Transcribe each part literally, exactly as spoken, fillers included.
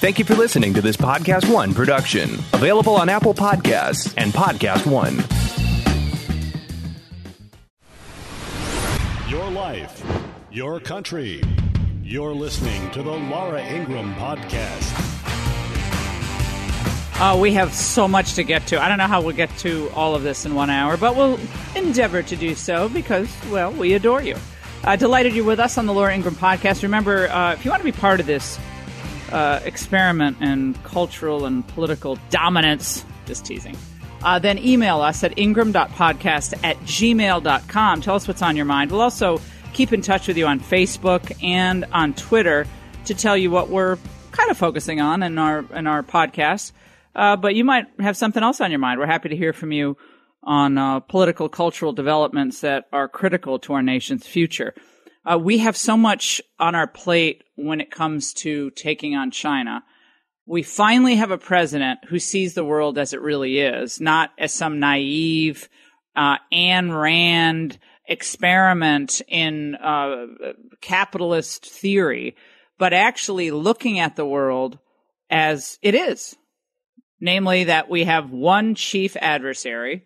Thank you for listening to this Podcast One production, available on Apple Podcasts and Podcast One. Your life, your country. You're listening to the Laura Ingraham Podcast. Uh, we have so much to get to. I don't know how we'll get to all of this in one hour, but we'll endeavor to do so because, well, we adore you. Uh, delighted you're with us on the Laura Ingraham Podcast. Remember, uh, if you want to be part of this uh, experiment in cultural and political dominance, just teasing, uh, then email us at ingram.podcast at gmail dot com. Tell us what's on your mind. We'll also keep in touch with you on Facebook and on Twitter to tell you what we're kind of focusing on in our in our podcast. Uh, but you might have something else on your mind. We're happy to hear from you on uh, political, cultural developments that are critical to our nation's future. Uh, we have so much on our plate when it comes to taking on China. We finally have a president who sees the world as it really is, not as some naive uh, Ayn Rand experiment in uh, capitalist theory, but actually looking at the world as it is. Namely, that we have one chief adversary,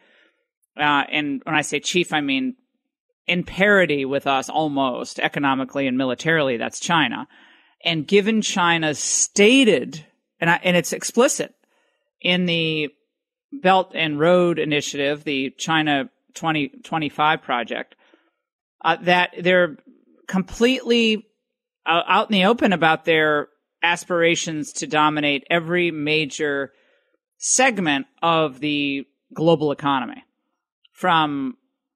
uh, and when I say chief, I mean in parity with us almost, economically and militarily, that's China. And given China's stated, and, I, and it's explicit, in the Belt and Road Initiative, the China twenty twenty-five project, uh, that they're completely uh, out in the open about their aspirations to dominate every major segment of the global economy, from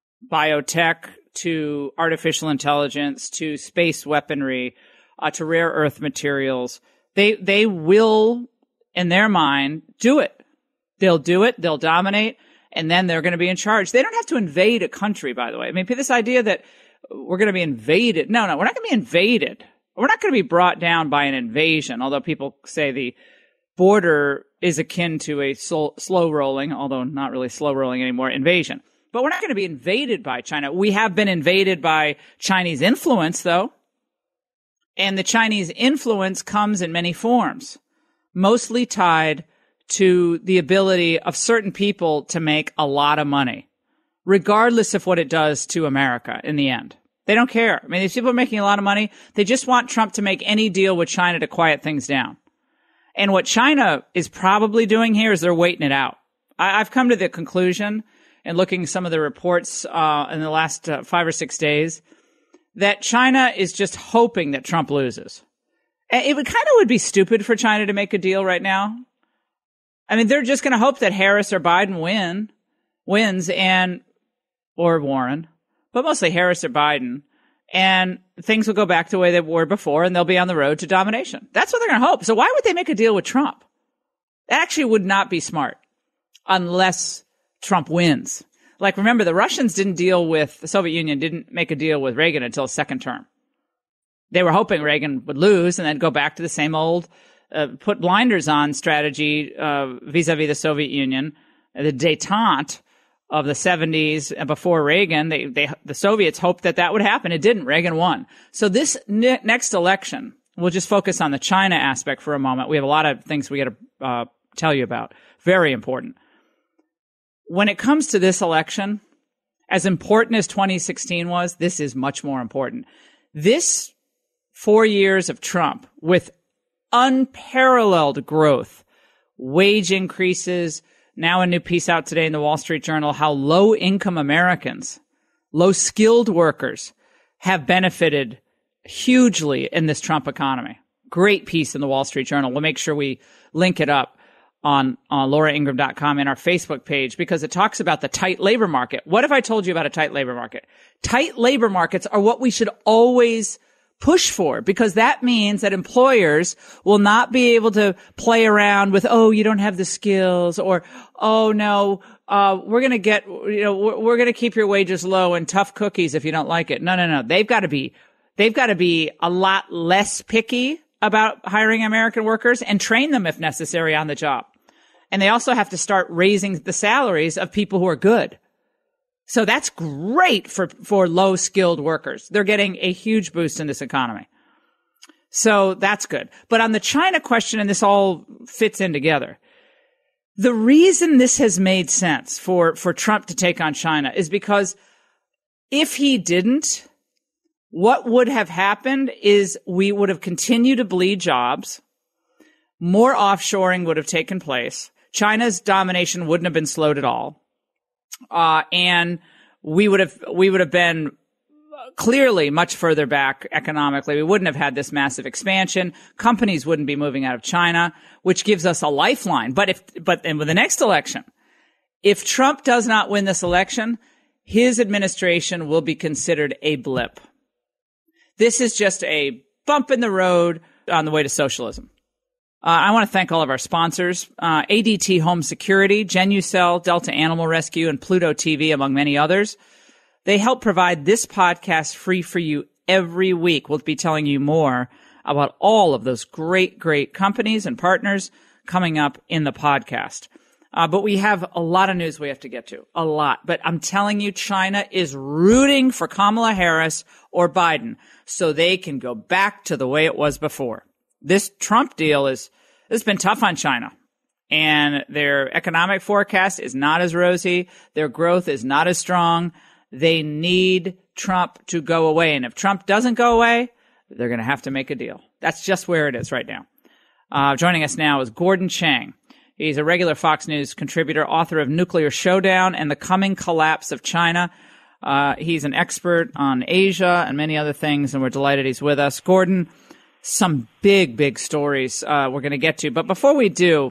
biotech to artificial intelligence to space weaponry uh, to rare earth materials. They they will, in their mind, do it. They'll do it. They'll dominate, and then they're going to be in charge. They don't have to invade a country, by the way. I mean, this idea that we're going to be invaded. No, no, we're not going to be invaded. We're not going to be brought down by an invasion, although people say the border is akin to a slow, slow rolling, although not really slow rolling anymore, invasion. But we're not going to be invaded by China. We have been invaded by Chinese influence, though. And the Chinese influence comes in many forms, mostly tied to the ability of certain people to make a lot of money, regardless of what it does to America in the end. They don't care. I mean, these people are making a lot of money. They just want Trump to make any deal with China to quiet things down. And what China is probably doing here is they're waiting it out. I, I've come to the conclusion, in looking at some of the reports uh, in the last uh, five or six days, that China is just hoping that Trump loses. It would kind of would be stupid for China to make a deal right now. I mean, they're just going to hope that Harris or Biden win, wins, and or Warren, but mostly Harris or Biden. And things will go back to the way they were before, and they'll be on the road to domination. That's what they're going to hope. So why would they make a deal with Trump? That actually would not be smart unless Trump wins. Like, remember, the Russians didn't deal with, the Soviet Union didn't make a deal with Reagan until his second term. They were hoping Reagan would lose and then go back to the same old uh, put blinders on strategy uh, vis-a-vis the Soviet Union, the détente of the seventies and before Reagan. They, they, the Soviets hoped that that would happen. It didn't. Reagan won. So this ne- next election, we'll just focus on the China aspect for a moment. We have a lot of things we got to uh, tell you about. Very important. When it comes to this election, as important as twenty sixteen was, this is much more important. This four years of Trump with unparalleled growth, wage increases, now a new piece out today in the Wall Street Journal, how low-income Americans, low-skilled workers have benefited hugely in this Trump economy. Great piece in the Wall Street Journal. We'll make sure we link it up on, on laura ingraham dot com and our Facebook page, because it talks about the tight labor market. What if I told you about a tight labor market? Tight labor markets are what we should always push for, because that means that employers will not be able to play around with, oh, you don't have the skills, or, oh, no, uh, we're going to get, you know, we're, we're going to keep your wages low and tough cookies if you don't like it. No, no, no. They've got to be, they've got to be a lot less picky about hiring American workers and train them if necessary on the job. And they also have to start raising the salaries of people who are good. So that's great for, for low skilled workers. They're getting a huge boost in this economy. So that's good. But on the China question, and this all fits in together, the reason this has made sense for, for Trump to take on China is because if he didn't, what would have happened is we would have continued to bleed jobs. More offshoring would have taken place. China's domination wouldn't have been slowed at all. Uh, and we would have, we would have been clearly much further back economically. We wouldn't have had this massive expansion. Companies wouldn't be moving out of China, which gives us a lifeline. But if, but, and with the next election, if Trump does not win this election, his administration will be considered a blip. This is just a bump in the road on the way to socialism. Uh, I want to thank all of our sponsors, uh, A D T Home Security, Genucel, Delta Animal Rescue, and Pluto T V, among many others. They help provide this podcast free for you every week. We'll be telling you more about all of those great, great companies and partners coming up in the podcast. Uh, but we have a lot of news we have to get to, a lot. But I'm telling you, China is rooting for Kamala Harris or Biden so they can go back to the way it was before. This Trump deal is, it's been tough on China. And their economic forecast is not as rosy. Their growth is not as strong. They need Trump to go away. And if Trump doesn't go away, they're going to have to make a deal. That's just where it is right now. Uh, joining us now is Gordon Chang. He's a regular Fox News contributor, author of Nuclear Showdown and the Coming Collapse of China. Uh, he's an expert on Asia and many other things, and we're delighted he's with us. Gordon, some big, big stories uh, we're going to get to. But before we do,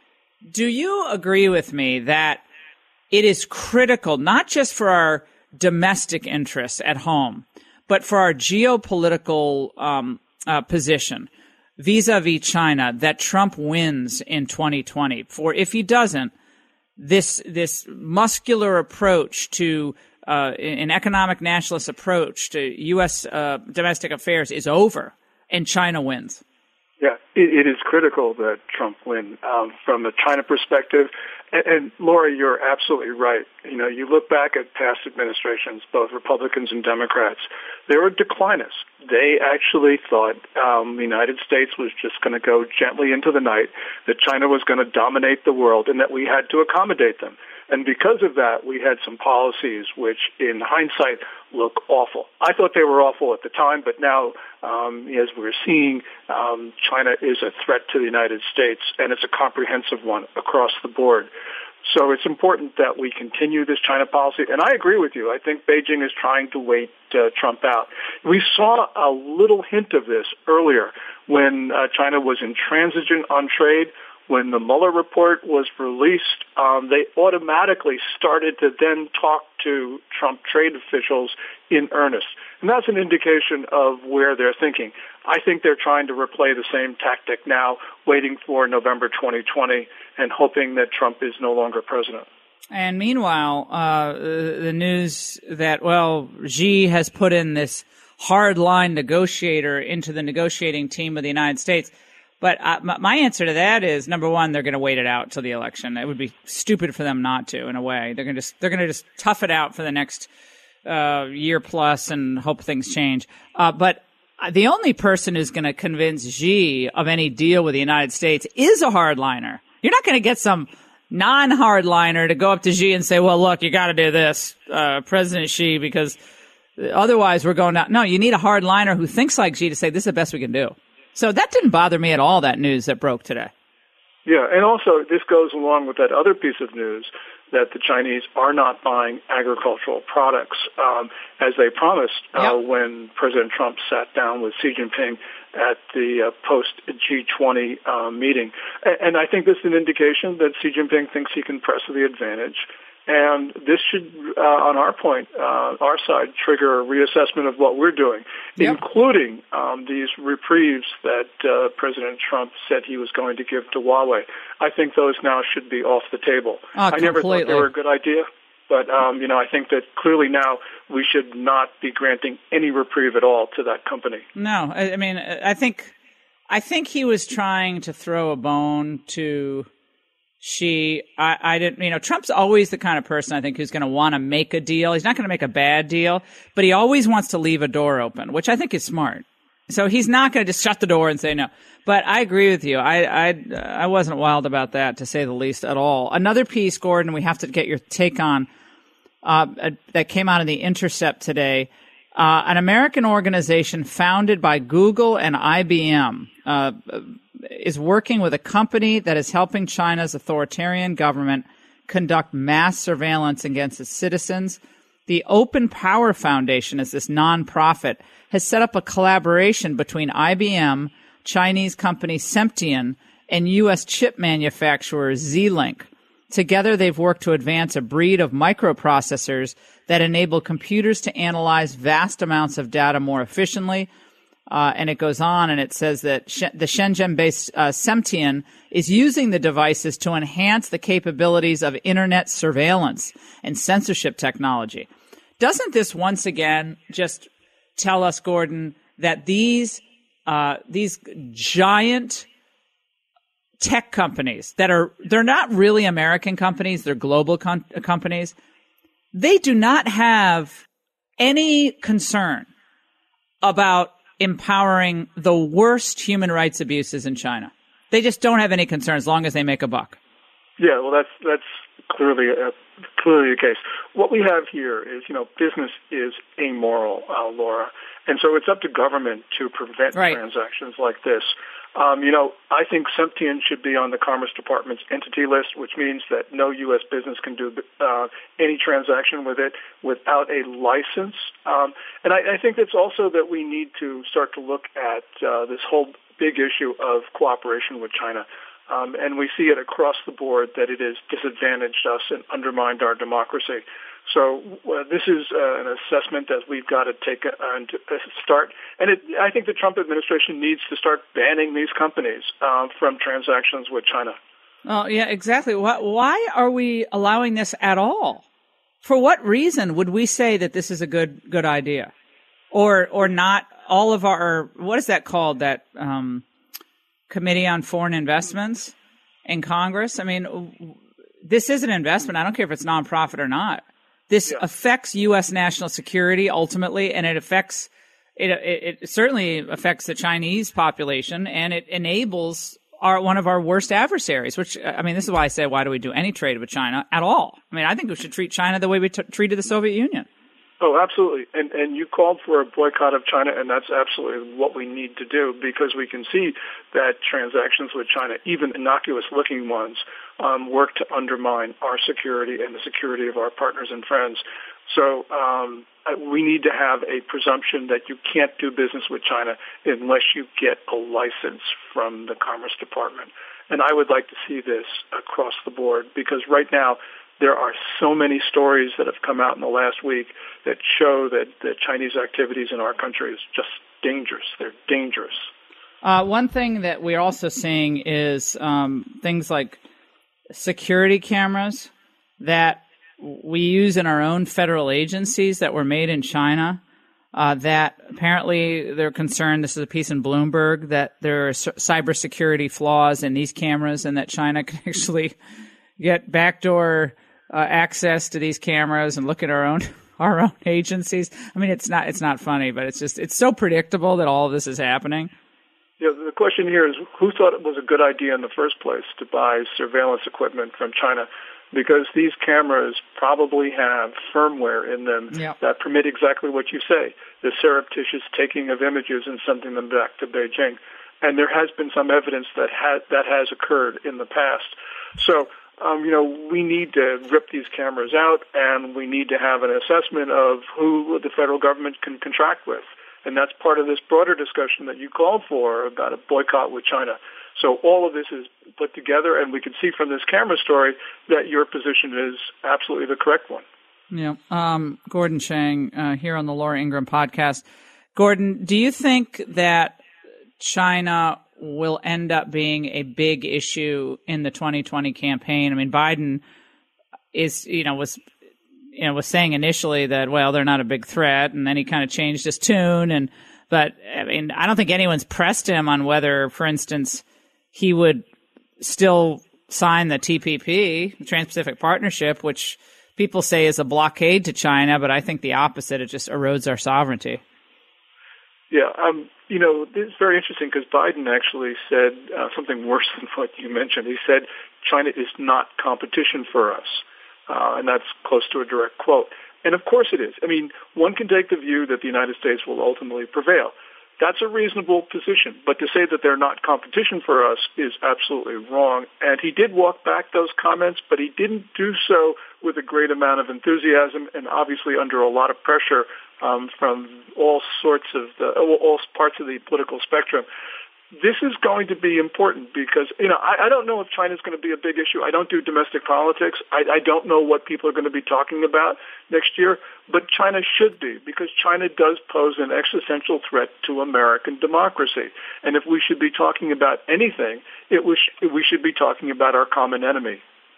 do you agree with me that it is critical, not just for our domestic interests at home, but for our geopolitical um, uh, position vis-a-vis China, that Trump wins in twenty twenty? For if he doesn't, this this muscular approach to uh, an economic nationalist approach to U S uh, domestic affairs is over, and China wins. Yeah, it, it is critical that Trump win um, from a China perspective. And, and Laura, you're absolutely right. You know, you look back at past administrations, both Republicans and Democrats, they were declinists. They actually thought um, the United States was just going to go gently into the night, that China was going to dominate the world, and that we had to accommodate them. And because of that, we had some policies which, in hindsight, look awful. I thought they were awful at the time, but now, um, as we're seeing, um, China is a threat to the United States, and it's a comprehensive one across the board. So it's important that we continue this China policy. And I agree with you. I think Beijing is trying to wait uh, Trump out. We saw a little hint of this earlier when uh, China was intransigent on trade. When the Mueller report was released, um, they automatically started to then talk to Trump trade officials in earnest. And that's an indication of where they're thinking. I think they're trying to replay the same tactic now, waiting for November twenty twenty and hoping that Trump is no longer president. And meanwhile, uh, the news that, well, Xi has put in this hard-line negotiator into the negotiating team of the United States. But uh, my answer to that is, number one, they're going to wait it out till the election. It would be stupid for them not to, in a way. They're going to just they're going to just tough it out for the next uh, year plus and hope things change. Uh, but the only person who's going to convince Xi of any deal with the United States is a hardliner. You're not going to get some non-hardliner to go up to Xi and say, "Well, look, you got to do this, uh, President Xi, because otherwise we're going down." No, you need a hardliner who thinks like Xi to say, "This is the best we can do." So that didn't bother me at all, that news that broke today. Yeah, and also this goes along with that other piece of news that the Chinese are not buying agricultural products um, as they promised uh, yep. when President Trump sat down with Xi Jinping at the uh, post-G twenty uh, meeting. And, and I think this is an indication that Xi Jinping thinks he can press the advantage. And this should, uh, on our point, uh, our side, trigger a reassessment of what we're doing, yep. including um, these reprieves that uh, President Trump said he was going to give to Huawei. I think those now should be off the table. Oh, I never thought they were a good idea, but um, you know, I think that clearly now we should not be granting any reprieve at all to that company. No, I, I mean, I think, I think he was trying to throw a bone to She, I, I didn't, you know, Trump's always the kind of person I think who's going to want to make a deal. He's not going to make a bad deal, but he always wants to leave a door open, which I think is smart. So he's not going to just shut the door and say no. But I agree with you. I, I, I wasn't wild about that, to say the least, at all. Another piece, Gordon, we have to get your take on, uh, that came out in The Intercept today. Uh, an American organization founded by Google and I B M uh, is working with a company that is helping China's authoritarian government conduct mass surveillance against its citizens. The Open Power Foundation, as this nonprofit, has set up a collaboration between I B M, Chinese company Semptian, and U S chip manufacturer Z-Link. Together, they've worked to advance a breed of microprocessors that enable computers to analyze vast amounts of data more efficiently. Uh, and it goes on, and it says that Sh- the Shenzhen-based uh, Semptian is using the devices to enhance the capabilities of internet surveillance and censorship technology. Doesn't this once again just tell us, Gordon, that these uh, these giant tech companies that are, they're not really American companies, they're global com- companies, they do not have any concern about empowering the worst human rights abuses in China. They just don't have any concern as long as they make a buck. Yeah, well, that's that's clearly uh, clearly the case. What we have here is, you know, business is amoral, uh, Laura, and so it's up to government to prevent right. transactions like this. Um, you know, I think Semptian should be on the Commerce Department's entity list, which means that no U S business can do uh, any transaction with it without a license. Um, and I, I think it's also that we need to start to look at uh, this whole big issue of cooperation with China. Um, and we see it across the board that it has disadvantaged us and undermined our democracy. So uh, this is uh, an assessment that we've got to take and uh, start. And it, I think the Trump administration needs to start banning these companies uh, from transactions with China. Oh, yeah, exactly. Why, why are we allowing this at all? For what reason would we say that this is a good good idea, or or not? All of our, what is that called? That um, Committee on Foreign Investments in Congress. I mean, this is an investment. I don't care if it's nonprofit or not. This yeah. affects U S national security ultimately, and it affects it, it. It certainly affects the Chinese population, and it enables our one of our worst adversaries. Which I mean, this is why I say, why do we do any trade with China at all? I mean, I think we should treat China the way we t- treated the Soviet Union. Oh, absolutely. And and you called for a boycott of China, and that's absolutely what we need to do, because we can see that transactions with China, even innocuous-looking ones, um, work to undermine our security and the security of our partners and friends. So um, we need to have a presumption that you can't do business with China unless you get a license from the Commerce Department. And I would like to see this across the board, because right now, there are so many stories that have come out in the last week that show that the Chinese activities in our country is just dangerous. They're dangerous. Uh, one thing that we're also seeing is um, things like security cameras that we use in our own federal agencies that were made in China. Uh, that apparently they're concerned, this is a piece in Bloomberg, that there are cybersecurity flaws in these cameras and that China can actually get backdoor uh, access to these cameras and look at our own our own agencies. I mean, it's not it's not funny, but it's just it's so predictable that all of this is happening. Yeah, the question here is, who thought it was a good idea in the first place to buy surveillance equipment from China? Because these cameras probably have firmware in them yep. that permit exactly what you say, the surreptitious taking of images and sending them back to Beijing. And there has been some evidence that ha- that has occurred in the past. So, um, you know, we need to rip these cameras out, and we need to have an assessment of who the federal government can contract with. And that's part of this broader discussion that you called for about a boycott with China. So all of this is put together, and we can see from this camera story that your position is absolutely the correct one. Yeah. Um, Gordon Chang uh, here on the Laura Ingraham podcast. Gordon, do you think that China will end up being a big issue in the twenty twenty campaign? I mean, Biden is, you know, was, you know, was saying initially that, well, they're not a big threat, and then he kind of changed his tune. And, but I mean, I don't think anyone's pressed him on whether, for instance, he would still sign the T P P, the Trans-Pacific Partnership, which people say is a blockade to China, but I think the opposite. It just erodes our sovereignty. Yeah, um, you know, it's very interesting because Biden actually said uh, something worse than what you mentioned. He said China is not competition for us, uh, and that's close to a direct quote. And of course it is. I mean, one can take the view that the United States will ultimately prevail. That's a reasonable position, but to say that they're not competition for us is absolutely wrong. And he did walk back those comments, but he didn't do so with a great amount of enthusiasm and obviously under a lot of pressure um, from all sorts of the, all parts of the political spectrum. This is going to be important because, you know, I, I don't know if China's going to be a big issue. I don't do domestic politics. I, I don't know what people are going to be talking about next year, but China should be because China does pose an existential threat to American democracy. And if we should be talking about anything, it was, we should be talking about our common enemy.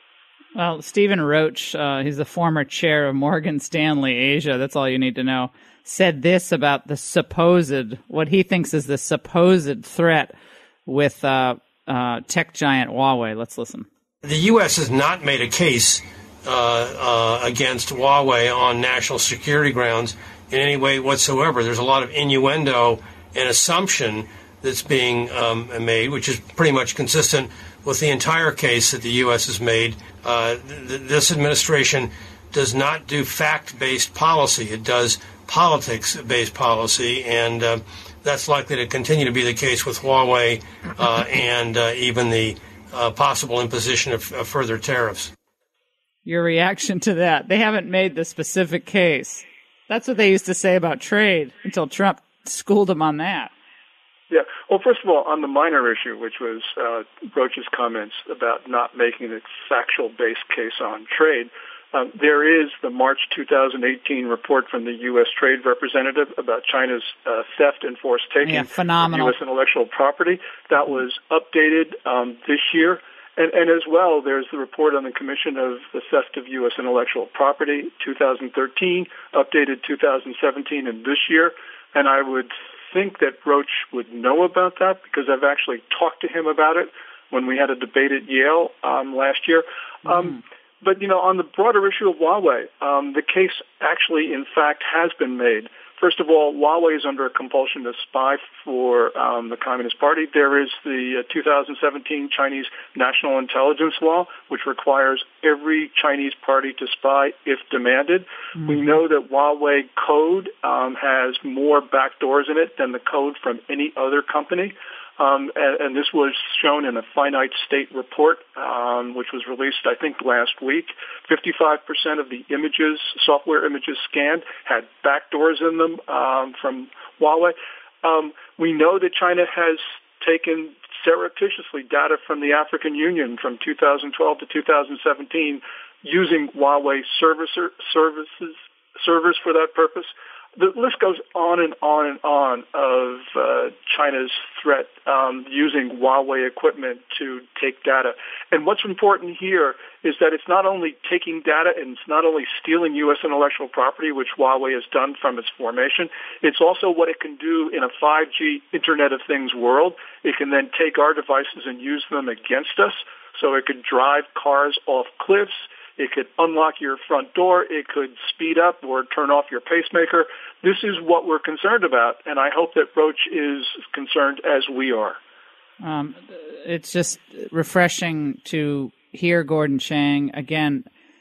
Well, Stephen Roach, uh, he's the former chair of Morgan Stanley Asia, that's all you need to know, said this about the supposed, what he thinks is the supposed threat with uh, uh, tech giant Huawei. Let's listen. The U S has not made a case uh, uh, against Huawei on national security grounds in any way whatsoever. There's a lot of innuendo and assumption that's being um, made, which is pretty much consistent with the entire case that the U S has made. Uh, th- this administration does not do fact-based policy. It does politics-based policy, and uh, that's likely to continue to be the case with Huawei uh, and uh, even the uh, possible imposition of, of further tariffs. Your reaction to that? They haven't made the specific case. That's what they used to say about trade until Trump schooled them on that. Yeah. Well, first of all, on the minor issue, which was uh, Roach's comments about not making a factual-based case on trade, um, there is the March two thousand eighteen report from the U S Trade Representative about China's uh, theft and forced taking yeah, phenomenal. of U S intellectual property. That was updated um, this year. And, and as well, there's the report on the Commission of the Theft of U S Intellectual Property, two thousand thirteen, updated two thousand seventeen and this year. And I would think that Roach would know about that because I've actually talked to him about it when we had a debate at Yale um, last year. Mm-hmm. Um, but, you know, on the broader issue of Huawei, um, the case actually, in fact, has been made. First of all, Huawei is under a compulsion to spy for um, the Communist Party. There is the uh, two thousand seventeen Chinese National Intelligence Law, which requires every Chinese party to spy if demanded. Mm-hmm. We know that Huawei code um, has more backdoors in it than the code from any other company. Um, and, and this was shown in a finite state report, um, which was released, I think, last week. fifty-five percent of the images, software images scanned, had backdoors in them um, from Huawei. Um, we know that China has taken surreptitiously data from the African Union from two thousand twelve to two thousand seventeen using Huawei servicer, services, servers for that purpose. The list goes on and on and on of uh, China's threat um, using Huawei equipment to take data. And what's important here is that it's not only taking data and it's not only stealing U S intellectual property, which Huawei has done from its formation, it's also what it can do in a five G Internet of Things world. It can then take our devices and use them against us. So it could drive cars off cliffs. It could unlock your front door. It could speed up or turn off your pacemaker. This is what we're concerned about, and I hope that Roach is concerned as we are. Um, it's just refreshing to hear Gordon Chang again.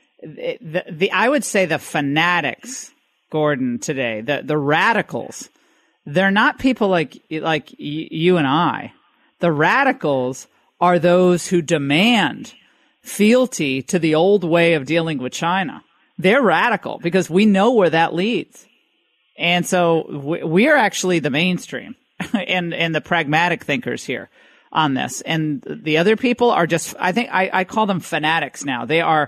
The, the I would say the fanatics, Gordon, today, the the radicals. They're not people like like you and I. The radicals are those who demand fealty to the old way of dealing with China. They're radical because we know where that leads. And so we are actually the mainstream and, and the pragmatic thinkers here on this. And the other people are just, I think I, I call them fanatics now. They are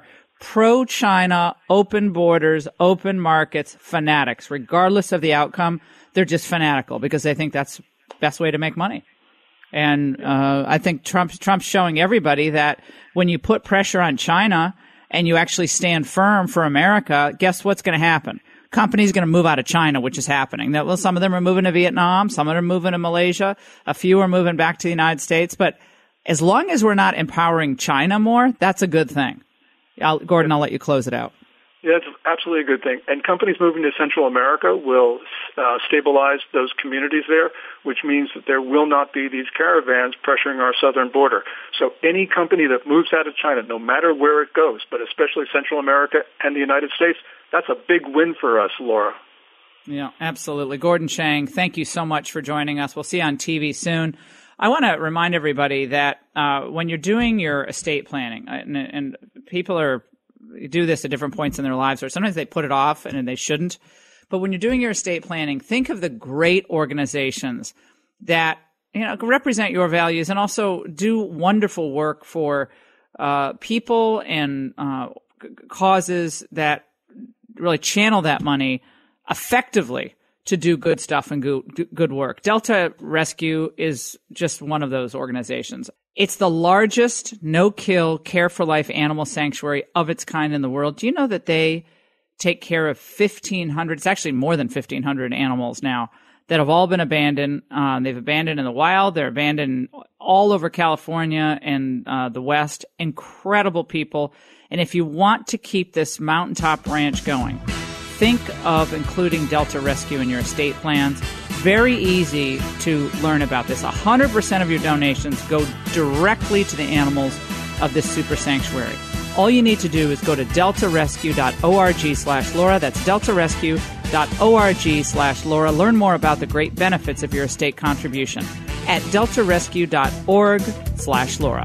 pro-China, open borders, open markets fanatics. Regardless of the outcome, they're just fanatical because they think that's the best way to make money. And uh, I think Trump's, Trump's showing everybody that when you put pressure on China and you actually stand firm for America, guess what's going to happen? Companies going to move out of China, which is happening. Now, well, some of them are moving to Vietnam, some of them are moving to Malaysia, a few are moving back to the United States. But as long as we're not empowering China more, that's a good thing. I'll, Gordon, I'll let you close it out. Yeah, it's absolutely a good thing. And companies moving to Central America will uh, stabilize those communities there, which means that there will not be these caravans pressuring our southern border. So any company that moves out of China, no matter where it goes, but especially Central America and the United States, that's a big win for us, Laura. Yeah, absolutely. Gordon Chang, thank you so much for joining us. We'll see you on T V soon. I want to remind everybody that uh, when you're doing your estate planning, and, and people are do this at different points in their lives, or sometimes they put it off and they shouldn't. But when you're doing your estate planning, think of the great organizations that, you know, represent your values and also do wonderful work for uh, people and uh, causes that really channel that money effectively to do good stuff and good, good work. Delta Rescue is just one of those organizations. It's the largest no-kill, care-for-life animal sanctuary of its kind in the world. Do you know that they take care of fifteen hundred, it's actually more than fifteen hundred animals now that have all been abandoned. Uh, they've abandoned in the wild. They're abandoned all over California and uh, the West. Incredible people. And if you want to keep this mountaintop ranch going, think of including Delta Rescue in your estate plans. Very easy to learn about this. one hundred percent of your donations go directly to the animals of this super sanctuary. All you need to do is go to delta rescue dot org slash Laura. That's delta rescue dot org slash Laura. Learn more about the great benefits of your estate contribution at delta rescue dot org slash Laura.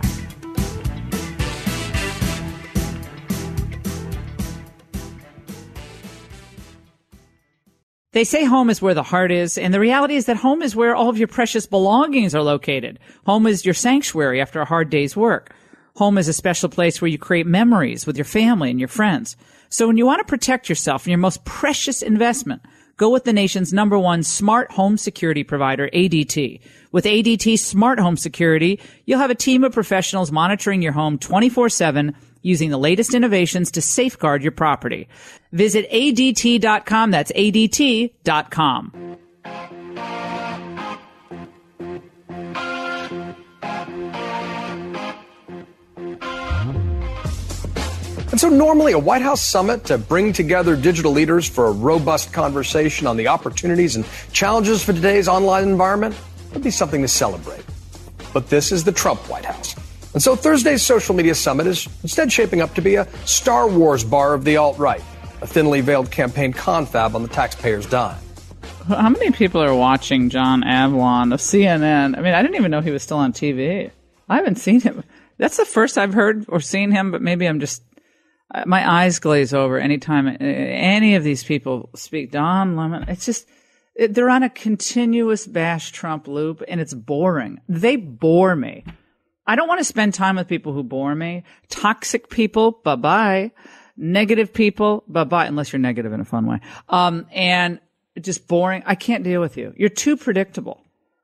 They say home is where the heart is, and the reality is that home is where all of your precious belongings are located. Home is your sanctuary after a hard day's work. Home is a special place where you create memories with your family and your friends. So when you want to protect yourself and your most precious investment, go with the nation's number one smart home security provider, A D T. With A D T Smart Home Security, you'll have a team of professionals monitoring your home twenty-four seven, using the latest innovations to safeguard your property. Visit A D T dot com. That's A D T dot com. And so normally a White House summit to bring together digital leaders for a robust conversation on the opportunities and challenges for today's online environment would be something to celebrate. But this is the Trump White House. And so Thursday's social media summit is instead shaping up to be a Star Wars bar of the alt-right, a thinly veiled campaign confab on the taxpayer's dime. How many people are watching John Avlon of C N N? I mean, I didn't even know he was still on T V. I haven't seen him. That's the first I've heard or seen him, but maybe I'm just, my eyes glaze over anytime any of these people speak. Don Lemon, it's just, they're on a continuous bash Trump loop, and it's boring. They bore me. I don't want to spend time with people who bore me. Toxic people, bye-bye. Negative people, bye-bye, unless you're negative in a fun way. Um, and just boring. I can't deal with you. You're too predictable.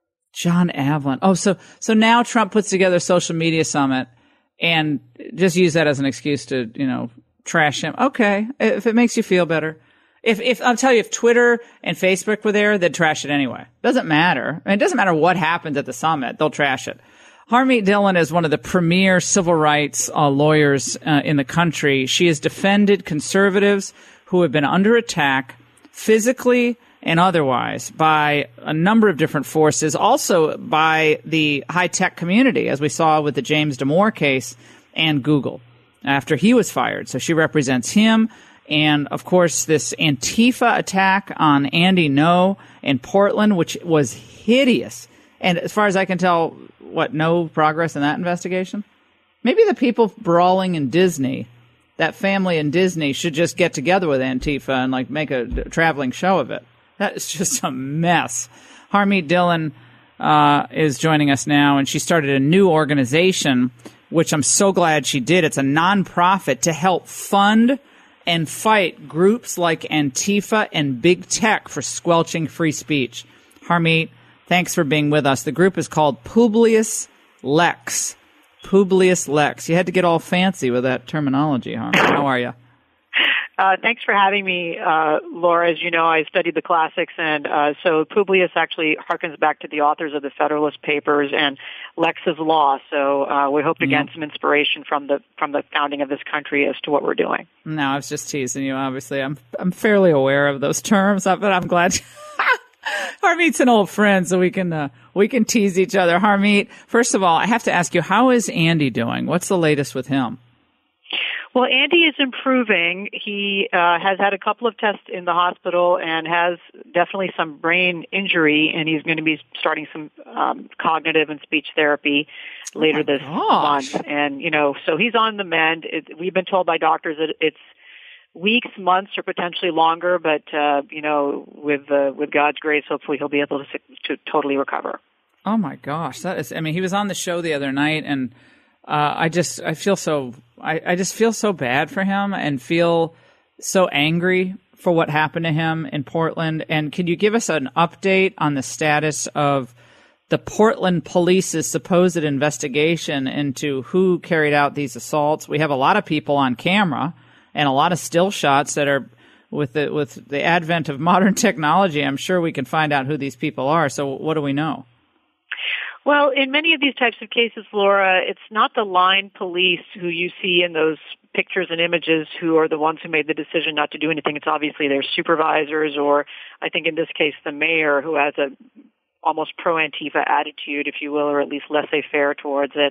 John Avlon. Oh, so so now Trump puts together a social media summit and just use that as an excuse to, you know, trash him. Okay, if it makes you feel better. If, if, I'll tell you, if Twitter and Facebook were there, they'd trash it anyway. Doesn't matter. I mean, it doesn't matter what happens at the summit. They'll trash it. Harmeet Dillon is one of the premier civil rights uh, lawyers uh, in the country. She has defended conservatives who have been under attack physically and otherwise by a number of different forces, also by the high-tech community, as we saw with the James Damore case and Google after he was fired. So she represents him. And, of course, this Antifa attack on Andy Ngo in Portland, which was hideous. And as far as I can tell, what, no progress in that investigation? Maybe the people brawling in Disney, that family in Disney, should just get together with Antifa and, like, make a traveling show of it. That is just a mess. Harmeet Dillon uh, is joining us now, and she started a new organization, which I'm so glad she did. It's a nonprofit to help fund and fight groups like Antifa and big tech for squelching free speech. Harmeet, thanks for being with us. The group is called Publius Lex. Publius Lex. You had to get all fancy with that terminology, huh? How are you? Uh, thanks for having me, uh, Laura. As you know, I studied the classics, and uh, so Publius actually harkens back to the authors of the Federalist Papers and Lex's Law. So uh, we hope to get some inspiration from the from the founding of this country as to what we're doing. No, I was just teasing you. Obviously, I'm I'm fairly aware of those terms, but I'm glad. Harmeet's an old friend, so we can uh, we can tease each other. Harmeet, first of all, I have to ask you, how is Andy doing? What's the latest with him? Well, Andy is improving. He uh, has had a couple of tests in the hospital and has definitely some brain injury, and he's going to be starting some um, cognitive and speech therapy later oh this gosh. month. And, you know, so he's on the mend. It, we've been told by doctors that it's weeks, months, or potentially longer, but, uh, you know, with uh, with God's grace, hopefully he'll be able to, to totally recover. Oh, my gosh. That is, I mean, he was on the show the other night, and uh, I just, I feel so, I, I just feel so bad for him and feel so angry for what happened to him in Portland. And can you give us an update on the status of the Portland police's supposed investigation into who carried out these assaults? We have a lot of people on camera and a lot of still shots that are, with the with the advent of modern technology, I'm sure we can find out who these people are. So what do we know? Well, in many of these types of cases, Laura, it's not the line police who you see in those pictures and images who are the ones who made the decision not to do anything. It's obviously their supervisors, or I think in this case the mayor, who has a almost pro-Antifa attitude, if you will, or at least laissez-faire towards it.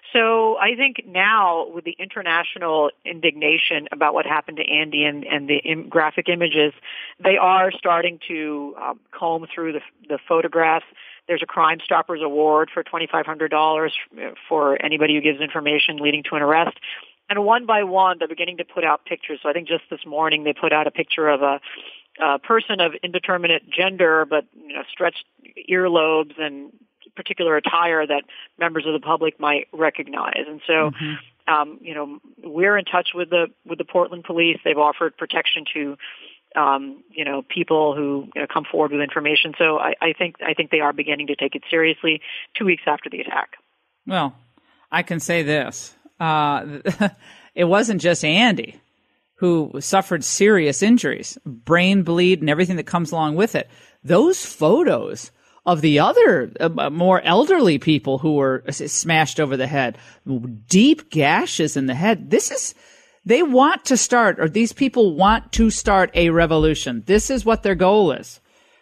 So I think now, with the international indignation about what happened to Andy and, and the im- graphic images, they are starting to um, comb through the, the photographs. There's a Crime Stoppers Award for twenty-five hundred dollars for anybody who gives information leading to an arrest. And one by one, they're beginning to put out pictures. So I think just this morning they put out a picture of a, a person of indeterminate gender, but you know, stretched earlobes and particular attire that members of the public might recognize. And so, mm-hmm. um, you know, we're in touch with the with the Portland police. They've offered protection to Um, you know, people who you know, come forward with information. So I, I think I think they are beginning to take it seriously two weeks after the attack. Well, I can say this. Uh, it wasn't just Andy who suffered serious injuries, brain bleed and everything that comes along with it. Those photos of the other uh, more elderly people who were smashed over the head, deep gashes in the head. This is... They want to start, or these people want to start a revolution. This is what their goal is.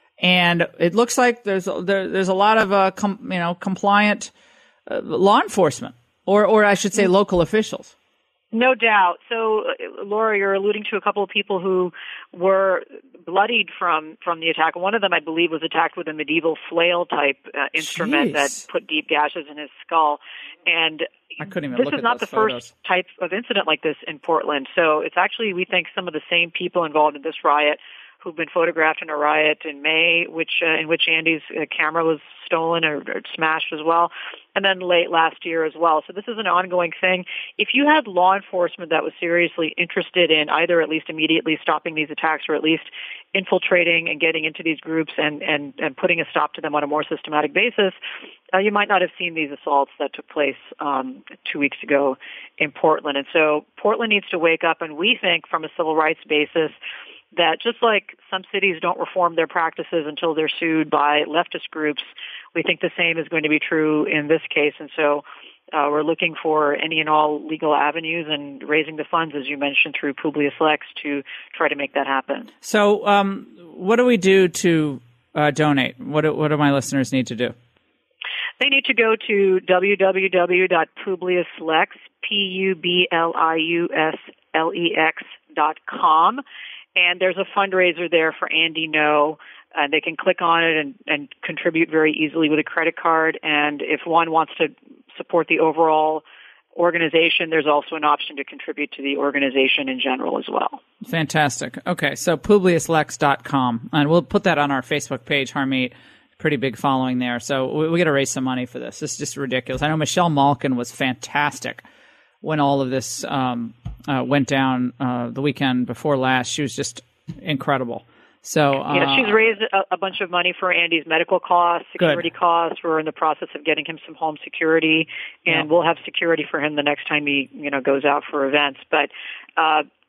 And it looks like there's there, there's a lot of uh, com, you know compliant uh, law enforcement, or or I should say local officials. No doubt. So, Laura, you're alluding to a couple of people who were bloodied from, from the attack. One of them, I believe, was attacked with a medieval flail-type uh, instrument Jeez. that put deep gashes in his skull. And I couldn't even this look is at not those the photos. first type of incident like this in Portland. So it's actually, we think, some of the same people involved in this riot who've been photographed in a riot in May, which uh, in which Andy's uh, camera was stolen or, or smashed as well, and then late last year as well. So this is an ongoing thing. If you had law enforcement that was seriously interested in either at least immediately stopping these attacks or at least infiltrating and getting into these groups and, and, and putting a stop to them on a more systematic basis, uh, you might not have seen these assaults that took place um, two weeks ago in Portland. And so Portland needs to wake up, and we think from a civil rights basis that just like some cities don't reform their practices until they're sued by leftist groups, we think the same is going to be true in this case. And so uh, we're looking for any and all legal avenues and raising the funds, as you mentioned, through Publius Lex to try to make that happen. So um, what do we do to uh, donate? What do, what do my listeners need to do? They need to go to w w w dot publius lex, P U B L I U S L E X dot com. And there's a fundraiser there for Andy No. Uh, they can click on it and, and contribute very easily with a credit card. And if one wants to support the overall organization, there's also an option to contribute to the organization in general as well. Fantastic. Okay, so publius lex dot com. And we'll put that on our Facebook page, Harmeet. Pretty big following there. So we, we got to raise some money for this. This is just ridiculous. I know Michelle Malkin was fantastic when all of this um, uh, went down uh, the weekend before last. She was just incredible. So uh, yeah, she's raised a, a bunch of money for Andy's medical costs, security good. costs. We're in the process of getting him some home security, and yeah. we'll have security for him the next time he, you know, goes out for events. But uh,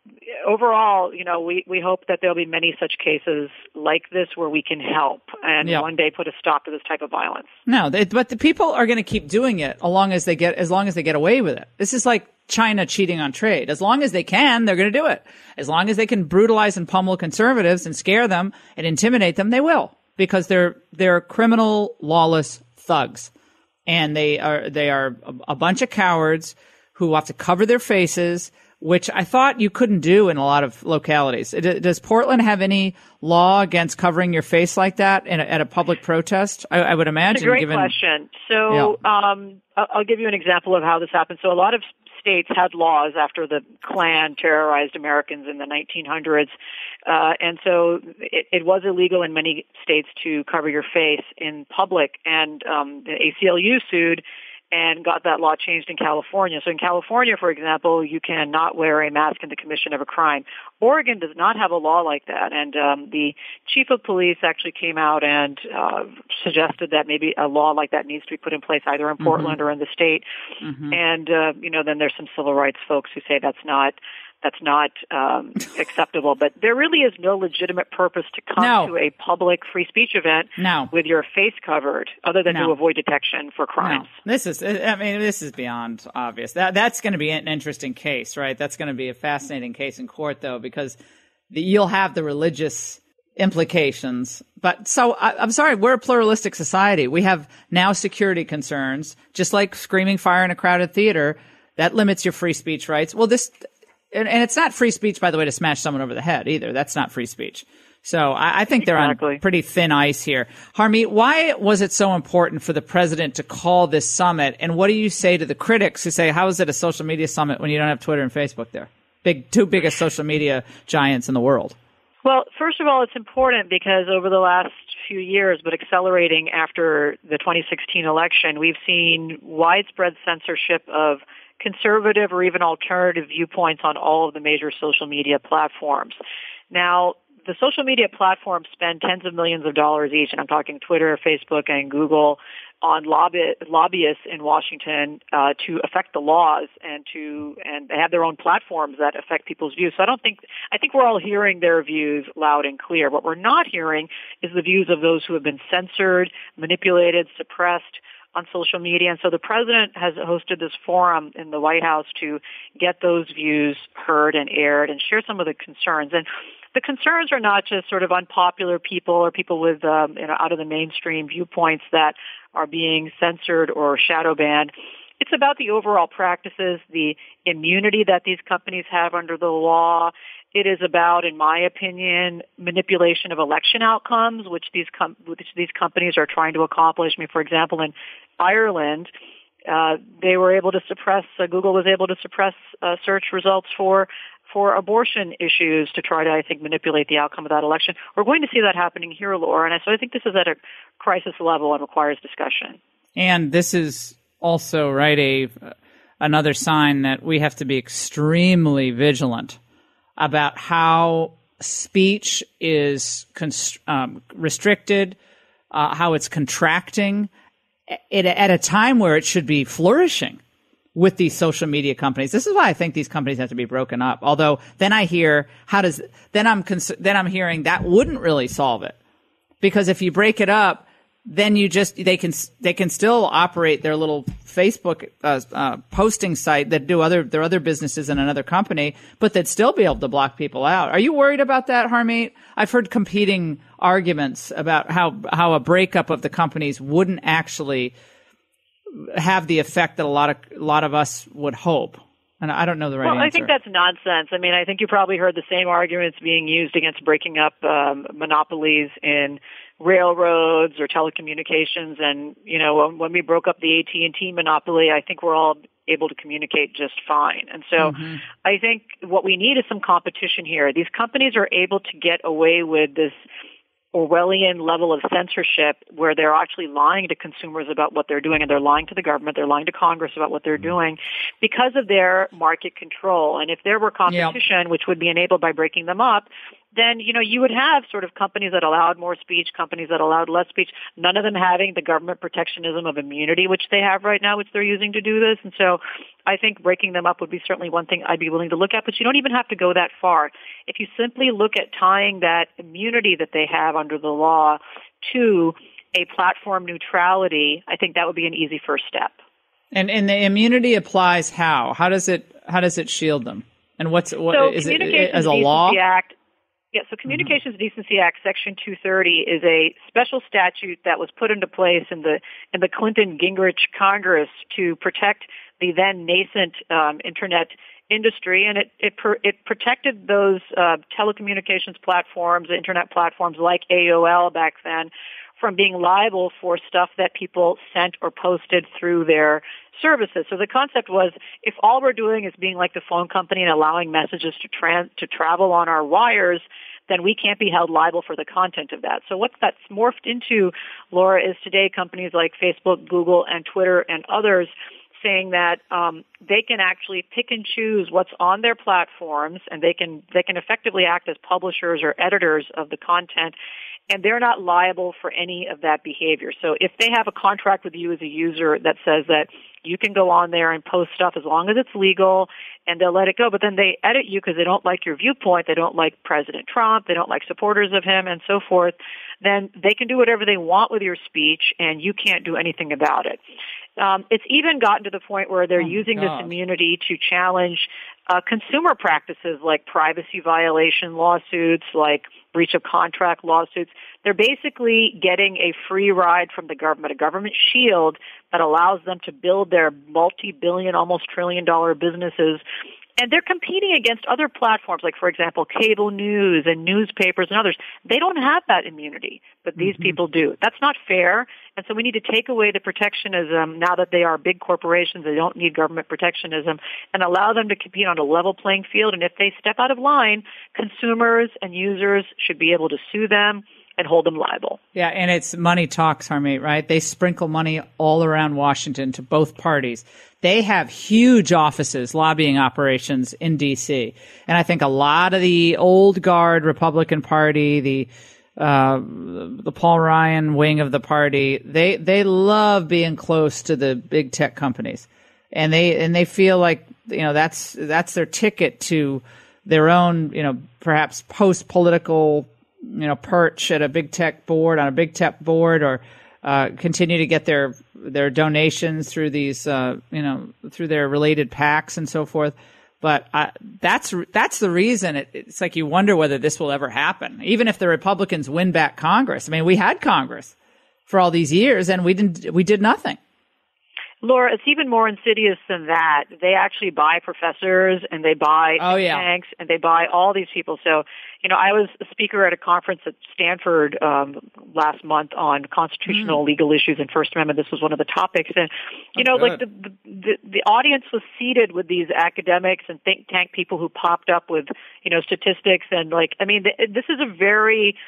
overall, you know, we, we hope that there'll be many such cases like this where we can help and yep. one day put a stop to this type of violence. No, they, but the people are going to keep doing it as long as they get as long as they get away with it. This is like China cheating on trade. As long as they can, they're going to do it. As long as they can brutalize and pummel conservatives and scare them and intimidate them, they will, because they're they're criminal, lawless thugs, and they are they are a, a bunch of cowards who have to cover their faces, which I thought you couldn't do in a lot of localities. Does Portland have any law against covering your face like that in a, at a public protest? I, I would imagine. It's a great given, question. So yeah. um, I'll give you an example of how this happened. So a lot of states had laws after the Klan terrorized Americans in the nineteen hundreds. Uh, and so it, it was illegal in many states to cover your face in public. And um, the A C L U sued and got that law changed in California. So in California, for example, you cannot wear a mask in the commission of a crime. Oregon does not have a law like that. And um, the chief of police actually came out and uh, suggested that maybe a law like that needs to be put in place either in Portland mm-hmm. or in the state. Mm-hmm. And, uh, you know, then there's some civil rights folks who say that's not That's not um, acceptable. But there really is no legitimate purpose to come no. to a public free speech event no. with your face covered, other than no. to avoid detection for crimes. No. This is, I mean, this is beyond obvious. That That's going to be an interesting case, right? That's going to be a fascinating case in court, though, because the, you'll have the religious implications. But so I, I'm sorry, we're a pluralistic society. We have now security concerns, just like screaming fire in a crowded theater. That limits your free speech rights. Well, this... And, and it's not free speech, by the way, to smash someone over the head either. That's not free speech. So I, I think they're exactly. on pretty thin ice here. Harmeet, why was it so important for the president to call this summit? And what do you say to the critics who say, how is it a social media summit when you don't have Twitter and Facebook there? Big, two biggest social media giants in the world. Well, first of all, it's important because over the last few years, but accelerating after the twenty sixteen election, we've seen widespread censorship of conservative or even alternative viewpoints on all of the major social media platforms. Now, the social media platforms spend tens of millions of dollars each, and I'm talking Twitter, Facebook, and Google, on lobby, lobbyists in Washington uh, to affect the laws and to and they have their own platforms that affect people's views. So I don't think I think we're all hearing their views loud and clear. What we're not hearing is the views of those who have been censored, manipulated, suppressed on social media. And so the president has hosted this forum in the White House to get those views heard and aired and share some of the concerns. And the concerns are not just sort of unpopular people or people with um, you know, out of the mainstream viewpoints that are being censored or shadow banned. It's about the overall practices, the immunity that these companies have under the law. It is about, in my opinion, manipulation of election outcomes, which these com- which these companies are trying to accomplish. I mean, for example, in Ireland, uh, they were able to suppress, uh, Google was able to suppress uh, search results for for abortion issues to try to, I think, manipulate the outcome of that election. We're going to see that happening here, Laura, and so I think this is at a crisis level and requires discussion. And this is also, right, a another sign that we have to be extremely vigilant about how speech is const- um, restricted, uh, how it's contracting at, at a time where it should be flourishing with these social media companies. This is why I think these companies have to be broken up. Although then I hear, how does then I'm cons- then I'm hearing that wouldn't really solve it, because if you break it up, then you just they can they can still operate their little Facebook uh, uh, posting site that do other their other businesses in another company, but they'd still be able to block people out. Are you worried about that, Harmeet? I've heard competing arguments about how how a breakup of the companies wouldn't actually have the effect that a lot of a lot of us would hope. And I don't know the right well, answer. I think that's nonsense. I mean, I think you probably heard the same arguments being used against breaking up um, monopolies in railroads or telecommunications. And, you know, when, when we broke up the A T and T monopoly, I think we're all able to communicate just fine. And so mm-hmm. I think what we need is some competition here. These companies are able to get away with this Orwellian level of censorship where they're actually lying to consumers about what they're doing, and they're lying to the government, they're lying to Congress about what they're doing because of their market control. And if there were competition, yep. which would be enabled by breaking them up, then, you know, you would have sort of companies that allowed more speech, companies that allowed less speech, none of them having the government protectionism of immunity, which they have right now, which they're using to do this. And so I think breaking them up would be certainly one thing I'd be willing to look at, but you don't even have to go that far. If you simply look at tying that immunity that they have under the law to a platform neutrality, I think that would be an easy first step. And and the immunity applies how? How does it how does it shield them? And what's what so is it Communications as a law? Act, yeah, so Communications mm-hmm. Decency Act Section two thirty is a special statute that was put into place in the in the Clinton Gingrich Congress to protect the then nascent um, internet industry, and it it, per, it protected those uh, telecommunications platforms, internet platforms like A O L back then, from being liable for stuff that people sent or posted through their services. So the concept was, if all we're doing is being like the phone company and allowing messages to trans to travel on our wires, then we can't be held liable for the content of that. So what that's morphed into, Laura, is today companies like Facebook, Google, and Twitter and others saying that um, they can actually pick and choose what's on their platforms, and they can they can effectively act as publishers or editors of the content, and they're not liable for any of that behavior. So if they have a contract with you as a user that says that you can go on there and post stuff as long as it's legal, and they'll let it go, but then they edit you because they don't like your viewpoint, they don't like President Trump, they don't like supporters of him, and so forth, then they can do whatever they want with your speech, and you can't do anything about it. Um, it's even gotten to the point where they're oh using God. this immunity to challenge uh, consumer practices like privacy violation lawsuits, like breach of contract lawsuits. They're basically getting a free ride from the government, a government shield that allows them to build their multi-billion, almost trillion-dollar businesses. And they're competing against other platforms, like, for example, cable news and newspapers and others. They don't have that immunity, but these mm-hmm. people do. That's not fair. And so we need to take away the protectionism now that they are big corporations. They don't need government protectionism, and allow them to compete on a level playing field. And if they step out of line, consumers and users should be able to sue them and hold them liable. Yeah, and it's money talks, Harmeet, right? They sprinkle money all around Washington to both parties. They have huge offices, lobbying operations in D C. And I think a lot of the old guard Republican Party, the uh, the Paul Ryan wing of the party, they they love being close to the big tech companies, and they and they feel like, you know, that's that's their ticket to their own, you know, perhaps post political, you know, perch at a big tech board on a big tech board, or uh, continue to get their their donations through these, uh, you know, through their related PACs and so forth. But uh, that's that's the reason it, it's like you wonder whether this will ever happen, even if the Republicans win back Congress. I mean, we had Congress for all these years, and we didn't we did nothing. Laura, it's even more insidious than that. They actually buy professors, and they buy oh, think yeah. tanks, and they buy all these people. So, you know, I was a speaker at a conference at Stanford um, last month on constitutional mm. legal issues and First Amendment. This was one of the topics. And, you oh, know, good. like the, the, the audience was seated with these academics and think tank people who popped up with, you know, statistics. And, like, I mean, th- this is a very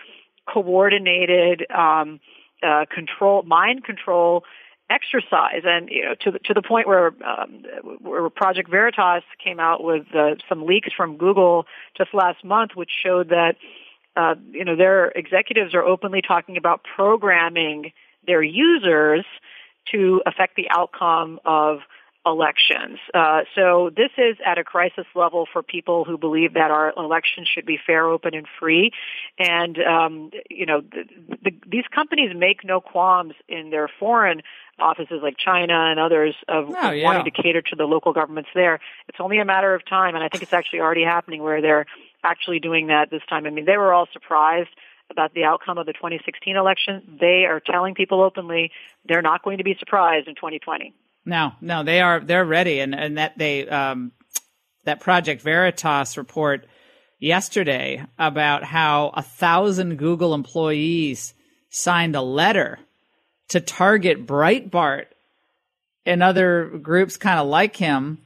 coordinated um, uh, control, mind control exercise, and you know, to the, to the point where um, where Project Veritas came out with uh, some leaks from Google just last month, which showed that uh, you know their executives are openly talking about programming their users to affect the outcome of elections. Uh, so this is at a crisis level for people who believe that our elections should be fair, open, and free. And um, you know, the, the, these companies make no qualms in their foreign offices like China and others of oh, yeah. wanting to cater to the local governments there. It's only a matter of time, and I think it's actually already happening where they're actually doing that this time. I mean, they were all surprised about the outcome of the twenty sixteen election. They are telling people openly they're not going to be surprised in twenty twenty. No, no, they are. They're ready, and and that they um, that Project Veritas report yesterday about how a thousand Google employees signed a letter to target Breitbart and other groups kind of like him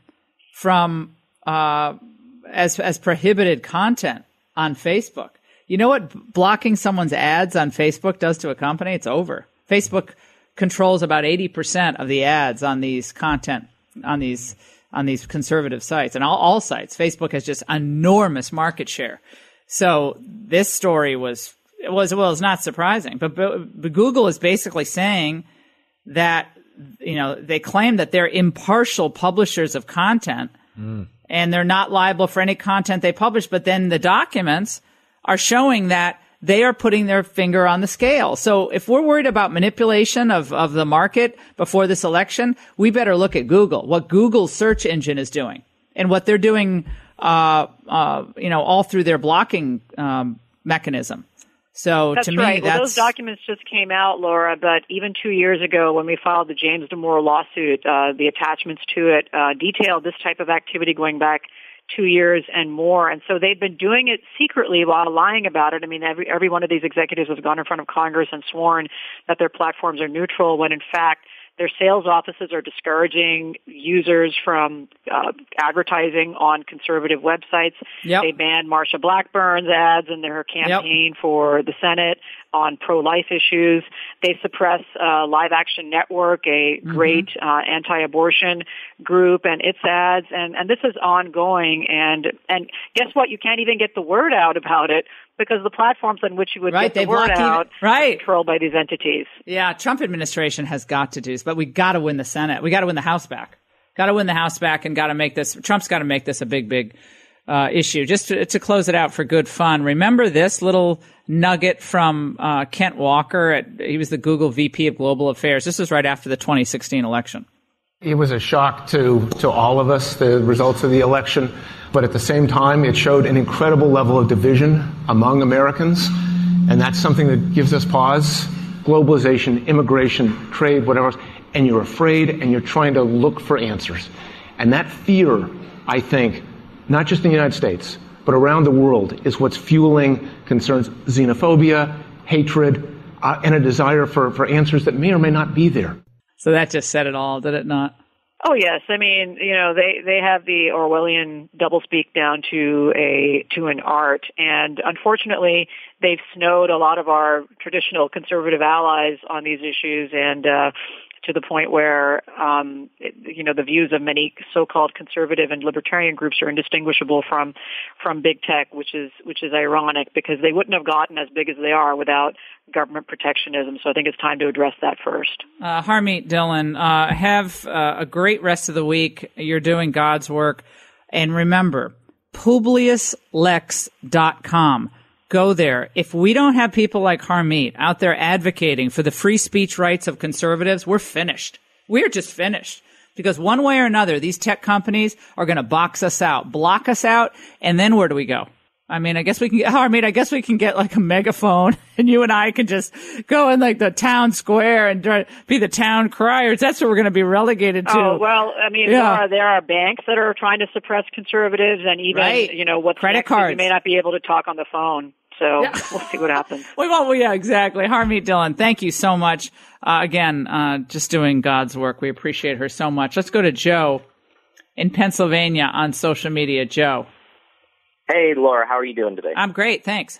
from uh, as as prohibited content on Facebook. You know what blocking someone's ads on Facebook does to a company? It's over. Facebook controls about eighty percent of the ads on these content, on these on these conservative sites, and all, all sites. Facebook has just enormous market share. So this story was, was well, it's not surprising, but, but, but Google is basically saying that, you know, they claim that they're impartial publishers of content mm. and they're not liable for any content they publish. But then the documents are showing that they are putting their finger on the scale. So if we're worried about manipulation of, of the market before this election, we better look at Google, what Google's search engine is doing and what they're doing, uh, uh, you know, all through their blocking um, mechanism. So that's to me, right. that's Well, those documents just came out, Laura, but even two years ago when we filed the James Damore lawsuit, uh, the attachments to it uh, detailed this type of activity going back two years and more. And so they've been doing it secretly while lying about it. I mean, every, every one of these executives has gone in front of Congress and sworn that their platforms are neutral when in fact their sales offices are discouraging users from uh, advertising on conservative websites. Yep. They banned Marsha Blackburn's ads in their campaign yep. for the Senate on pro-life issues. They suppress uh, Live Action Network, a mm-hmm. great uh, anti-abortion group, and its ads. And, and this is ongoing. And, and guess what? You can't even get the word out about it because the platforms on which you would right, get the word out even, right. are controlled by these entities. Yeah, Trump administration has got to do this, but we got to win the Senate. We got to win the House back. Got to win the House back and got to make this, Trump's got to make this a big, big uh, issue. Just to, to close it out for good fun, remember this little nugget from uh, Kent Walker. At, he was the Google V P of Global Affairs. This was right after the twenty sixteen election. It was a shock to, to all of us, the results of the election. But at the same time, it showed an incredible level of division among Americans. And that's something that gives us pause. Globalization, immigration, trade, whatever else. And you're afraid and you're trying to look for answers. And that fear, I think, not just in the United States, but around the world, is what's fueling concerns, xenophobia, hatred, uh, and a desire for, for answers that may or may not be there. So that just said it all, did it not? Oh yes, I mean, you know, they they have the Orwellian doublespeak down to a to an art, and unfortunately, they've snowed a lot of our traditional conservative allies on these issues, and uh, to the point where, um, it, you know, the views of many so-called conservative and libertarian groups are indistinguishable from from big tech, which is which is ironic because they wouldn't have gotten as big as they are without government protectionism. So I think it's time to address that first. Uh, Harmeet Dillon, uh, have uh, a great rest of the week. You're doing God's work. And remember, Publius Lex dot com. Go there. If we don't have people like Harmeet out there advocating for the free speech rights of conservatives, we're finished. We're just finished. Because one way or another, these tech companies are going to box us out, block us out, and then where do we go? I mean, I guess we can get, Harmeet, I guess we can get like a megaphone and you and I can just go in like the town square and try, be the town criers. That's what we're going to be relegated to. Oh, well, I mean, yeah. Laura, there are banks that are trying to suppress conservatives and even, right. you know, what's credit next cards. You may not be able to talk on the phone. So yeah. we'll see what happens. we won't, well, yeah, exactly. Harmeet Dillon, thank you so much. Uh, again, uh, just doing God's work. We appreciate her so much. Let's go to Joe in Pennsylvania on social media. Joe. Hey, Laura, how are you doing today? I'm great, thanks.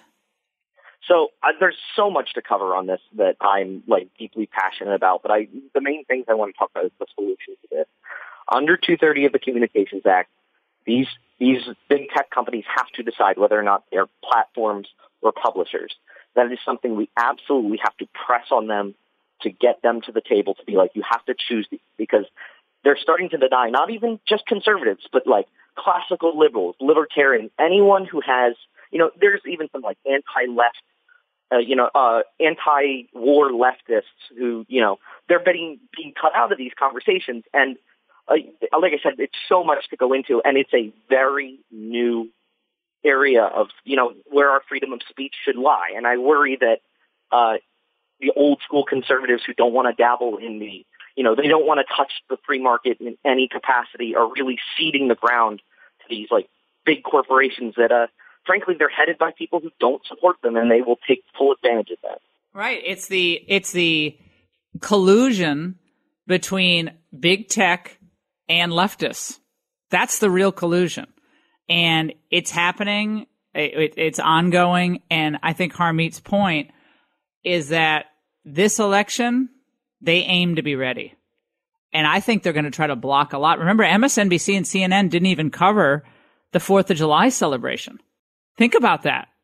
So uh, there's so much to cover on this that I'm like deeply passionate about, but I the main things I want to talk about is the solution to this. Under two thirty of the Communications Act, these these big tech companies have to decide whether or not they're platforms or publishers. That is something we absolutely have to press on them to get them to the table to be like, you have to choose these, because they're starting to deny not even just conservatives, but like classical liberals, libertarians, anyone who has, you know, there's even some like anti-left, uh, you know, uh, anti-war leftists who, you know, they're being, being cut out of these conversations. And uh, like I said, it's so much to go into, and it's a very new area of, you know, where our freedom of speech should lie. And I worry that uh, the old school conservatives who don't want to dabble in the, you know, they don't want to touch the free market in any capacity are really ceding the ground to these like big corporations that, uh, frankly, they're headed by people who don't support them, and they will take full advantage of that. Right. It's the it's the collusion between big tech and leftists. That's the real collusion, and it's happening. It, it's ongoing, and I think Harmeet's point is that this election, they aim to be ready. And I think they're going to try to block a lot. Remember, M S N B C and C N N didn't even cover the fourth of July celebration. Think about that.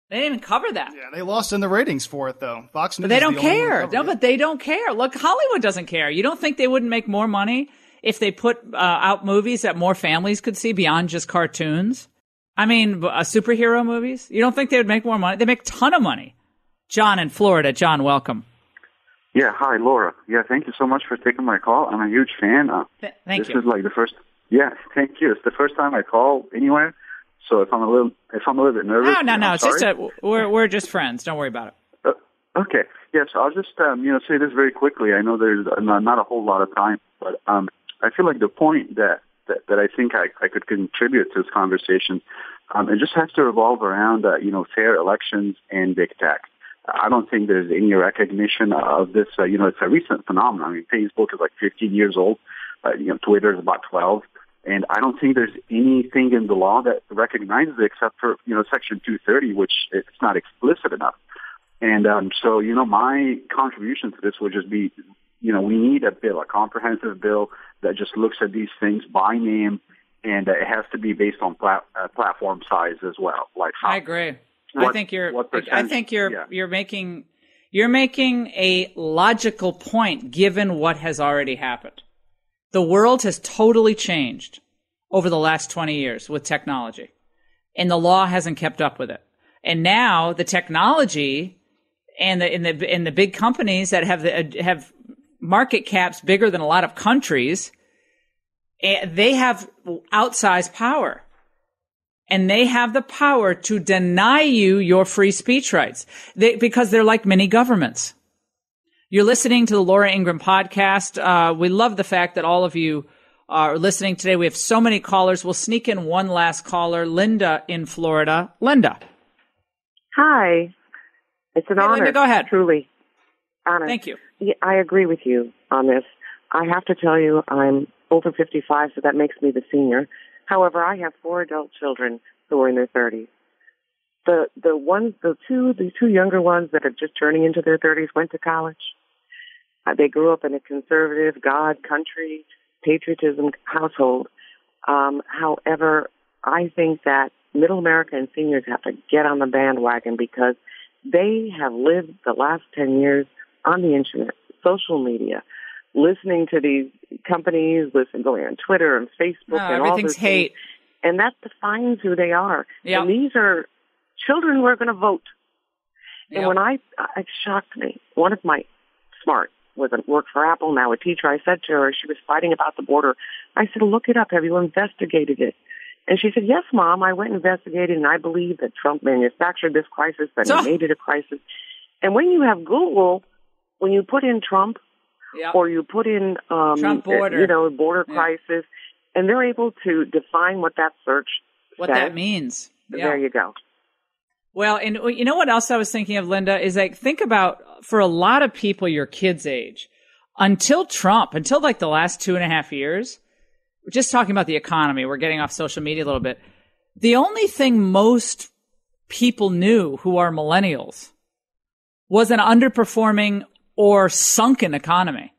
They didn't even cover that. Yeah, they lost in the ratings for it, though. Fox News. But they is don't the only one care. that No, covered it. but they don't care. Look, Hollywood doesn't care. You don't think they wouldn't make more money if they put uh, out movies that more families could see beyond just cartoons? I mean, uh, superhero movies? You don't think they would make more money? They make a ton of money. John in Florida. John, welcome. Yeah, hi, Laura. Yeah, thank you so much for taking my call. I'm a huge fan. Uh, Th- thank this you. is like the first. Yeah, thank you. It's the first time I call anywhere, so if I'm a little, if I'm a little bit nervous, No, no, no. I'm It's sorry. just a, we're we're just friends. Don't worry about it. Uh, okay. Yes, I'll just um, you know say this very quickly. I know there's not, not a whole lot of time, but um, I feel like the point that that, that I think I, I could contribute to this conversation, um, it just has to revolve around uh, you know fair elections and big tech. I don't think there's any recognition of this. Uh, you know, it's a recent phenomenon. I mean, Facebook is like fifteen years old. Uh, you know, Twitter is about twelve. And I don't think there's anything in the law that recognizes it except for, you know, Section two thirty, which it's not explicit enough. And um, so, you know, my contribution to this would just be, you know, we need a bill, a comprehensive bill that just looks at these things by name, and uh, it has to be based on plat- uh, platform size as well. Like how, I agree. What, I think you're. what I think you're. yeah. You're making. You're making a logical point given what has already happened. The world has totally changed over the last twenty years with technology, and the law hasn't kept up with it. And now the technology and the in the in the big companies that have the, have market caps bigger than a lot of countries, they have outsized power. And they have the power to deny you your free speech rights they, because they're like mini governments. You're listening to the Laura Ingraham podcast. Uh, we love the fact that all of you are listening today. We have so many callers. We'll sneak in one last caller, Linda in Florida. Linda. Hi. It's an Hey, honor. Linda, go ahead. Truly. Honor. Thank you. Yeah, I agree with you on this. I have to tell you, I'm over fifty-five, so that makes me the senior. However, I have four adult children who are in their thirties. The the ones, the two, the two younger ones that are just turning into their thirties went to college. Uh, they grew up in a conservative, God, country, patriotism household. Um, however, I think that middle America and seniors have to get on the bandwagon because they have lived the last ten years on the internet, social media, listening to these companies, listen, going on Twitter and Facebook No, and all everything's those hate. things. And that defines who they are. Yep. And these are children who are going to vote. And Yep. when I, it shocked me. One of my smart was at work for Apple, now a teacher. I said to her, she was fighting about the border. I said, look it up. Have you investigated it? And she said, yes, Mom, I went and investigated, and I believe that Trump manufactured this crisis, that So- he made it a crisis. And when you have Google, when you put in Trump, Yep. or you put in, um, Trump border. you know, border Yeah. crisis, and they're able to define what that search What says. that means. Yeah. There you go. Well, and you know what else I was thinking of, Linda, is like, think about for a lot of people your kids' age, until Trump, until like the last two and a half years, we're just talking about the economy. We're getting off social media a little bit. The only thing most people knew who are millennials was an underperforming or sunken economy.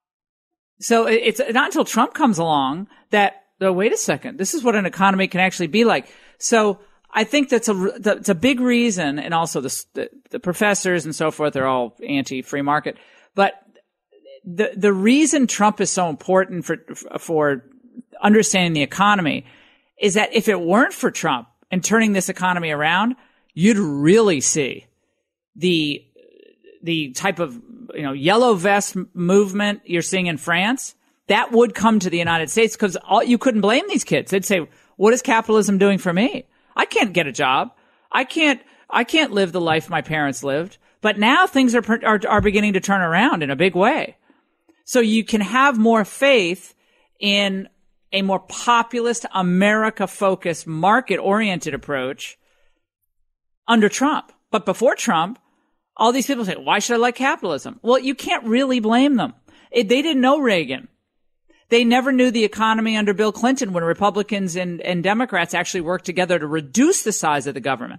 So it- it's not until Trump comes along that, oh, wait a second, this is what an economy can actually be like. So I think that's a, that's a big reason, and also the, the, the professors and so forth are all anti-free market. But the the reason Trump is so important for for understanding the economy is that if it weren't for Trump and turning this economy around, you'd really see the the type of, you know, yellow vest movement you're seeing in France. That would come to the United States because you couldn't blame these kids. They'd say, "What is capitalism doing for me? I can't get a job. I can't. I can't live the life my parents lived." But now things are are, are beginning to turn around in a big way. So you can have more faith in a more populist, America-focused, market-oriented approach under Trump. But before Trump, all these people say, why should I like capitalism? Well, you can't really blame them. It, they didn't know Reagan. They never knew the economy under Bill Clinton when Republicans and, and Democrats actually worked together to reduce the size of the government.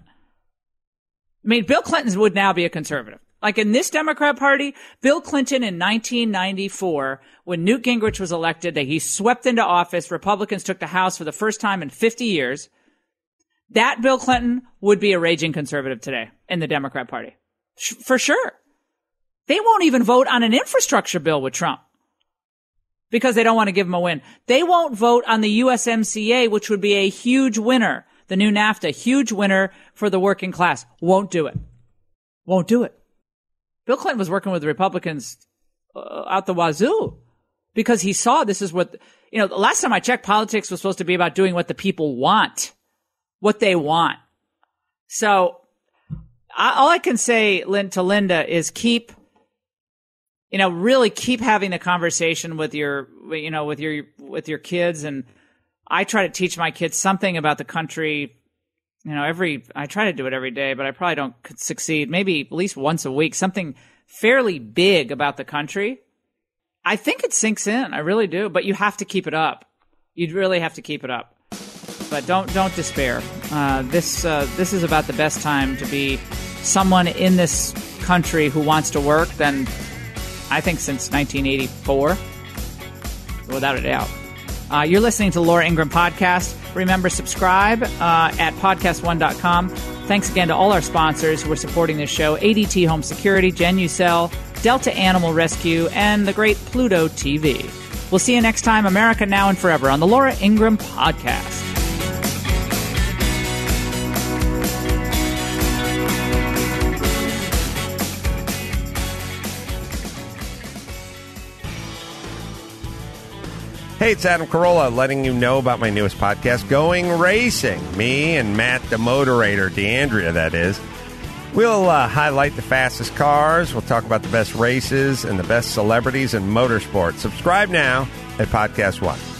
I mean, Bill Clinton would now be a conservative. Like in this Democrat Party, Bill Clinton in nineteen ninety-four, when Newt Gingrich was elected, that he swept into office, Republicans took the House for the first time in fifty years. that Bill Clinton would be a raging conservative today in the Democrat Party. For sure. They won't even vote on an infrastructure bill with Trump because they don't want to give him a win. They won't vote on the U S M C A, which would be a huge winner. The new NAFTA, huge winner for the working class. Won't do it. Won't do it. Bill Clinton was working with the Republicans uh, out the wazoo because he saw this is what, you know, the last time I checked, politics was supposed to be about doing what the people want, what they want. So I, all I can say Lynn, to Linda is keep, you know, really keep having the conversation with your, you know, with your, with your kids. And I try to teach my kids something about the country. You know, every, I try to do it every day, but I probably don't succeed. Maybe at least once a week, something fairly big about the country. I think it sinks in. I really do. But you have to keep it up. You really have to keep it up. But don't, don't despair. Uh, this, uh, this is about the best time to be someone in this country who wants to work than I think since nineteen eighty-four, without a doubt. Uh, you're listening to Laura Ingraham Podcast. Remember, subscribe uh, at podcast one dot com. Thanks again to all our sponsors who are supporting this show. A D T Home Security, Genucel, Delta Animal Rescue, and the great Pluto T V. We'll see you next time, America Now and Forever, on the Laura Ingraham Podcast. Hey, it's Adam Carolla letting you know about my newest podcast, Going Racing. Me and Matt, the moderator, D'Andrea, that is. We'll uh, highlight the fastest cars. We'll talk about the best races and the best celebrities in motorsport. Subscribe now at Podcast One.